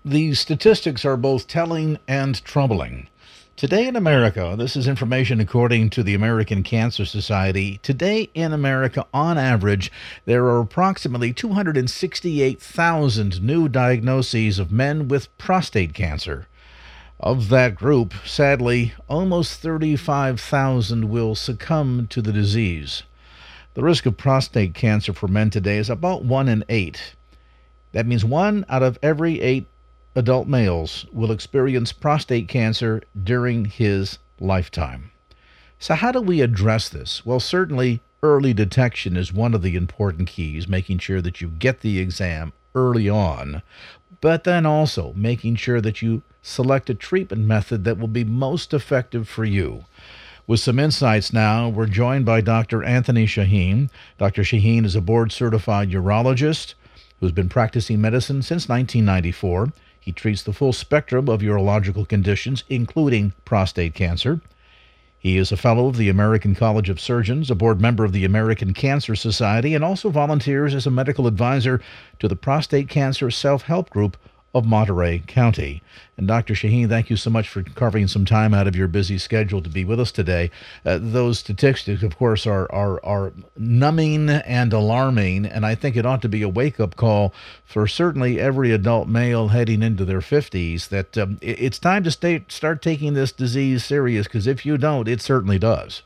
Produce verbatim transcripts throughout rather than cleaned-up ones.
The statistics are both telling and troubling. Today in America, this is information according to the American Cancer Society. Today in America, on average, there are approximately two hundred sixty-eight thousand new diagnoses of men with prostate cancer. Of that group, sadly, almost thirty-five thousand will succumb to the disease. The risk of prostate cancer for men today is about one in eight. That means one out of every eight adult males will experience prostate cancer during his lifetime. So how do we address this? Well, certainly early detection is one of the important keys, making sure that you get the exam early on, but then also making sure that you select a treatment method that will be most effective for you. With some insights now, we're joined by Doctor Anthony Shaheen. Doctor Shaheen is a board-certified urologist who's been practicing medicine since nineteen ninety-four. He treats the full spectrum of urological conditions, including prostate cancer. He is a fellow of the American College of Surgeons, a board member of the American Cancer Society, and also volunteers as a medical advisor to the Prostate Cancer Self-Help Group of Monterey County. And Doctor Shaheen, thank you so much for carving some time out of your busy schedule to be with us today. Uh, those statistics, of course, are, are, are numbing and alarming, and I think it ought to be a wake-up call for certainly every adult male heading into their fifties that um, it, it's time to stay, start taking this disease serious, because if you don't, it certainly does.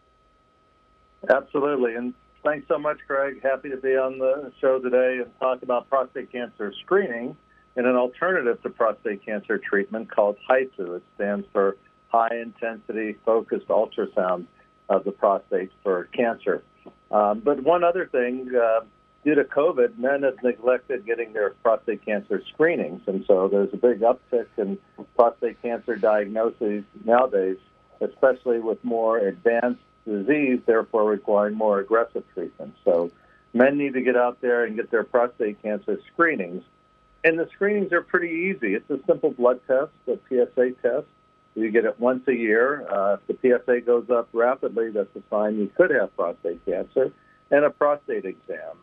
Absolutely, and thanks so much, Craig. Happy to be on the show today and talk about prostate cancer screening and an alternative to prostate cancer treatment called HIFU. It stands for High-Intensity Focused Ultrasound of the Prostate for Cancer. Um, but one other thing, uh, due to COVID, men have neglected getting their prostate cancer screenings, and so there's a big uptick in prostate cancer diagnoses nowadays, especially with more advanced disease, therefore requiring more aggressive treatment. So men need to get out there and get their prostate cancer screenings. And the screenings are pretty easy. It's a simple blood test, a P S A test. You get it once a year. Uh, if the P S A goes up rapidly, that's a sign you could have prostate cancer, and a prostate exam.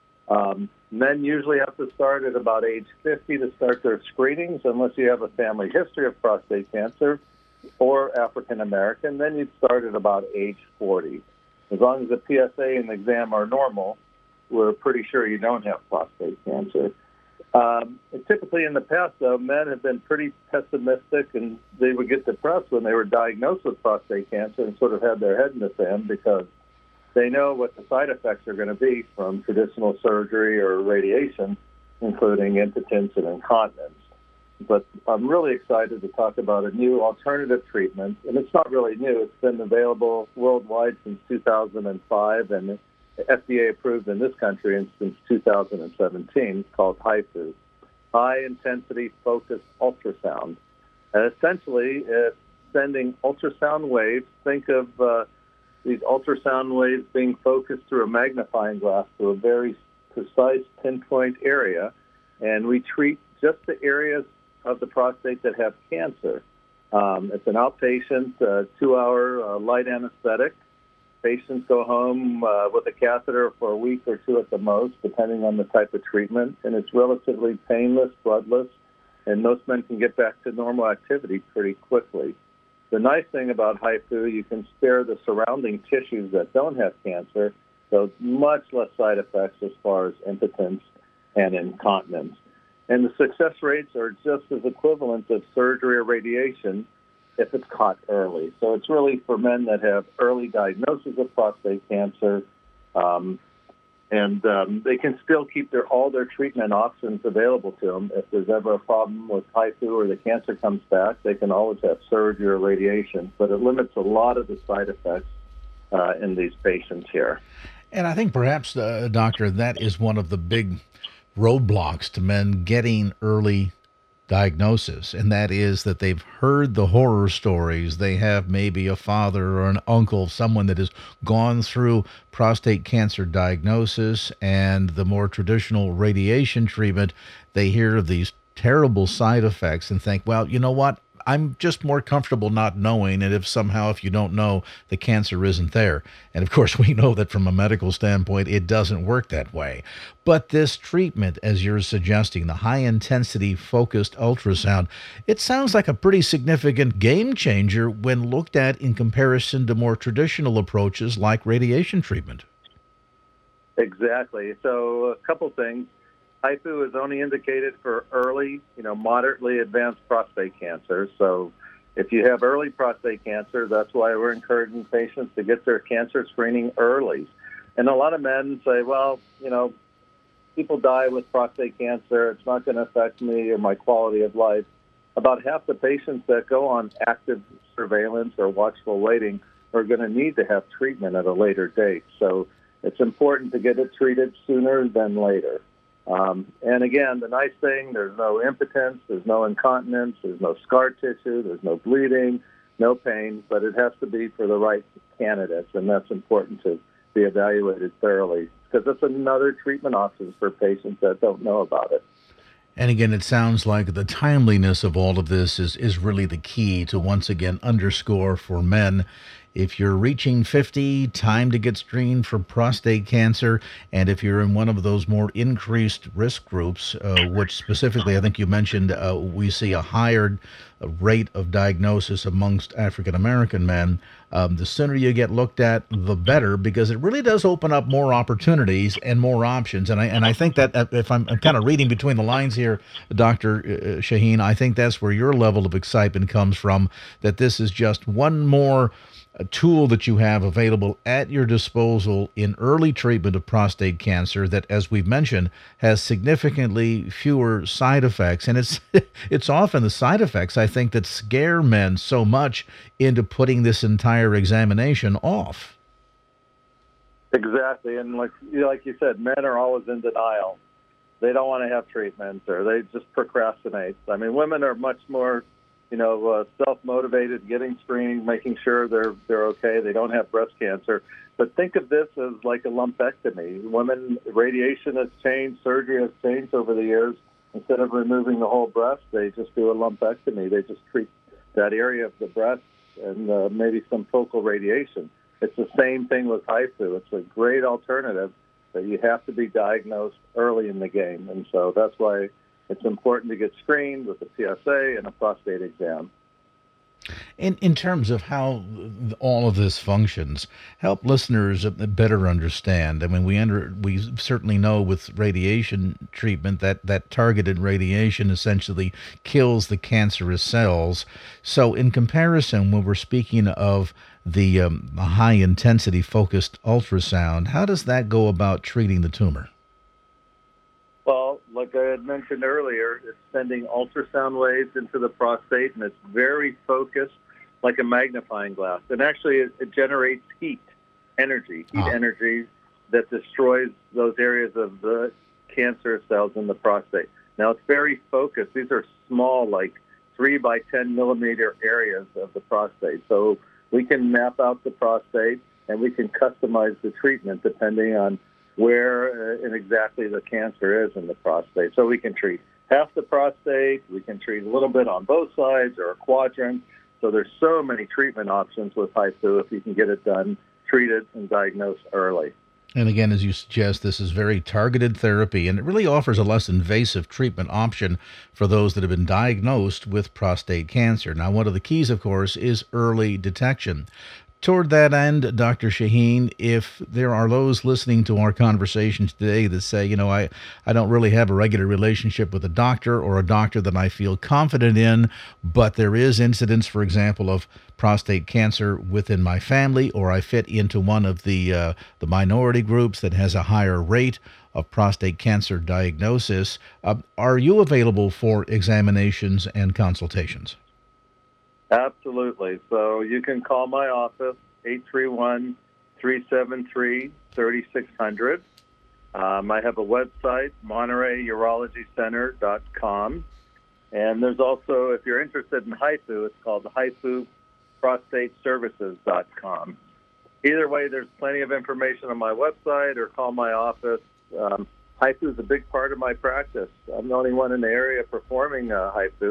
Um, men usually have to start at about age fifty to start their screenings, unless you have a family history of prostate cancer or African American. Then you'd start at about age forty. As long as the P S A and the exam are normal, we're pretty sure you don't have prostate cancer. Um, and typically in the past, though, men have been pretty pessimistic, and they would get depressed when they were diagnosed with prostate cancer and sort of had their head in the sand because they know what the side effects are going to be from traditional surgery or radiation, including impotence and incontinence. But I'm really excited to talk about a new alternative treatment, and it's not really new. It's been available worldwide since two thousand five, and F D A approved in this country and since two thousand seventeen. It's called HIFU, High-Intensity Focused Ultrasound. And essentially, it's sending ultrasound waves. Think of uh, these ultrasound waves being focused through a magnifying glass to a very precise pinpoint area, and we treat just the areas of the prostate that have cancer. Um, it's an outpatient, uh, two-hour uh, light anesthetic. Patients go home uh, with a catheter for a week or two at the most, depending on the type of treatment, and it's relatively painless, bloodless, and most men can get back to normal activity pretty quickly. The nice thing about HIFU, you can spare the surrounding tissues that don't have cancer, so much less side effects as far as impotence and incontinence. And the success rates are just as equivalent of surgery or radiation if it's caught early. So it's really for men that have early diagnosis of prostate cancer, um, and um, they can still keep their all their treatment options available to them. If there's ever a problem with HIFU or the cancer comes back, they can always have surgery or radiation, but it limits a lot of the side effects uh, in these patients here. And I think perhaps, uh, Doctor, that is one of the big roadblocks to men getting early diagnosis, and that is that they've heard the horror stories. They have maybe a father or an uncle, someone that has gone through prostate cancer diagnosis and the more traditional radiation treatment. They hear of these terrible side effects and think, well, you know what? I'm just more comfortable not knowing. And if somehow, if you don't know, the cancer isn't there. And of course, we know that from a medical standpoint, it doesn't work that way. But this treatment, as you're suggesting, the high intensity focused ultrasound, it sounds like a pretty significant game changer when looked at in comparison to more traditional approaches like radiation treatment. Exactly. So a couple things. HIFU is only indicated for early, you know, moderately advanced prostate cancer. So if you have early prostate cancer, that's why we're encouraging patients to get their cancer screening early. And a lot of men say, well, you know, people die with prostate cancer. It's not going to affect me or my quality of life. About half the patients that go on active surveillance or watchful waiting are going to need to have treatment at a later date. So it's important to get it treated sooner than later. Um, and again, the nice thing, there's no impotence, there's no incontinence, there's no scar tissue, there's no bleeding, no pain, but it has to be for the right candidates, and that's important to be evaluated thoroughly because it's another treatment option for patients that don't know about it. And again, it sounds like the timeliness of all of this is, is really the key to once again underscore for men. If you're reaching fifty, time to get screened for prostate cancer. And if you're in one of those more increased risk groups, uh, which specifically I think you mentioned, uh, we see a higher rate of diagnosis amongst African American men, um, the sooner you get looked at, the better, because it really does open up more opportunities and more options. And I and I think that if I'm, I'm kind of reading between the lines here, Doctor Uh, Shaheen, I think that's where your level of excitement comes from, that this is just one more a tool that you have available at your disposal in early treatment of prostate cancer that, as we've mentioned, has significantly fewer side effects. And it's it's often the side effects, I think, that scare men so much into putting this entire examination off. Exactly. And like, you know, like you said, men are always in denial. They don't want to have treatment, or they just procrastinate. I mean, women are much more you know, uh, self-motivated, getting screened, making sure they're they're okay, they don't have breast cancer. But think of this as like a lumpectomy. Women, radiation has changed, surgery has changed over the years. Instead of removing the whole breast, they just do a lumpectomy. They just treat that area of the breast and uh, maybe some focal radiation. It's the same thing with HIFU. It's a great alternative, but you have to be diagnosed early in the game. And so that's why it's important to get screened with a P S A and a prostate exam. In in terms of how all of this functions, help listeners better understand. I mean, we under we certainly know with radiation treatment that that targeted radiation essentially kills the cancerous cells. So, in comparison, when we're speaking of the um, high intensity focused ultrasound, how does that go about treating the tumor? Well, like I had mentioned earlier, it's sending ultrasound waves into the prostate, and it's very focused, like a magnifying glass. And actually, it, it generates heat, energy, heat ah. energy that destroys those areas of the cancer cells in the prostate. Now, it's very focused. These are small, like three by ten millimeter areas of the prostate. So we can map out the prostate, and we can customize the treatment depending on where uh, and exactly the cancer is in the prostate. So we can treat half the prostate, we can treat a little bit on both sides or a quadrant. So there's so many treatment options with HIFU if you can get it done, treated, and diagnosed early. And again, as you suggest, this is very targeted therapy, and it really offers a less invasive treatment option for those that have been diagnosed with prostate cancer. Now, one of the keys, of course, is early detection. Toward that end, Doctor Shaheen, if there are those listening to our conversations today that say, you know, I, I don't really have a regular relationship with a doctor or a doctor that I feel confident in, but there is incidence, for example, of prostate cancer within my family, or I fit into one of the uh, the minority groups that has a higher rate of prostate cancer diagnosis, uh, are you available for examinations and consultations? Absolutely. So you can call my office, eight three one, three seven three, three six zero zero. Um, I have a website, Monterey Urology Center dot com. And there's also, if you're interested in HIFU, it's called HIFU Prostate Services dot com. Either way, there's plenty of information on my website, or call my office. Um, HIFU is a big part of my practice. I'm the only one in the area performing uh, HIFU, and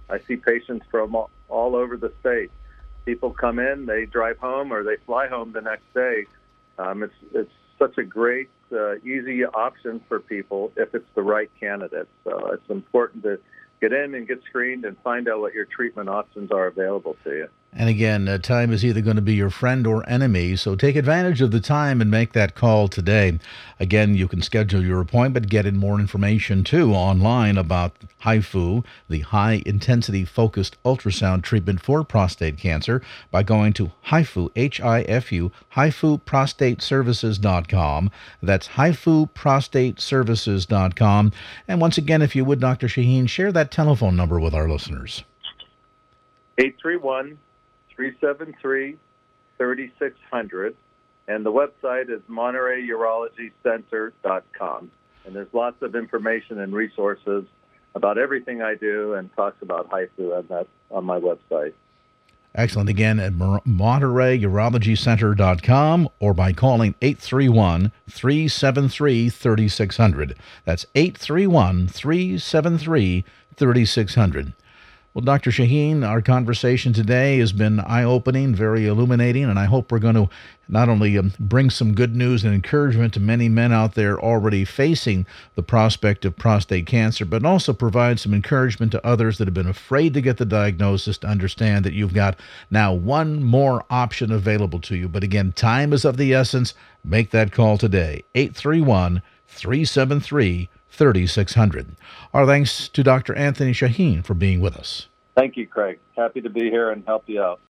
I see patients from all, all over the state. People come in, they drive home, or they fly home the next day. Um, it's it's such a great, uh, easy option for people if it's the right candidate. So it's important to get in and get screened and find out what your treatment options are available to you. And again, uh, time is either going to be your friend or enemy, so take advantage of the time and make that call today. Again, you can schedule your appointment, get in more information too online about HIFU, the high-intensity focused ultrasound treatment for prostate cancer, by going to HIFU, H I F U, HIFU prostate services dot com. That's HIFU prostate services dot com. And once again, if you would, Doctor Shaheen, share that telephone number with our listeners. eight three one, three seven three, three six zero zero, and the website is Monterey Urology Center dot com. And there's lots of information and resources about everything I do and talks about HIFU on that on my website. Excellent. Again, at Monterey Urology Center dot com or by calling eight three one, three seven three, three six zero zero. That's eight three one, three seven three, three six zero zero. Well, Doctor Shaheen, our conversation today has been eye-opening, very illuminating, and I hope we're going to not only um, bring some good news and encouragement to many men out there already facing the prospect of prostate cancer, but also provide some encouragement to others that have been afraid to get the diagnosis to understand that you've got now one more option available to you. But again, time is of the essence. Make that call today, eight three one, three seven three, three six zero zero. Our thanks to Doctor Anthony Shaheen for being with us. Thank you, Craig. Happy to be here and help you out.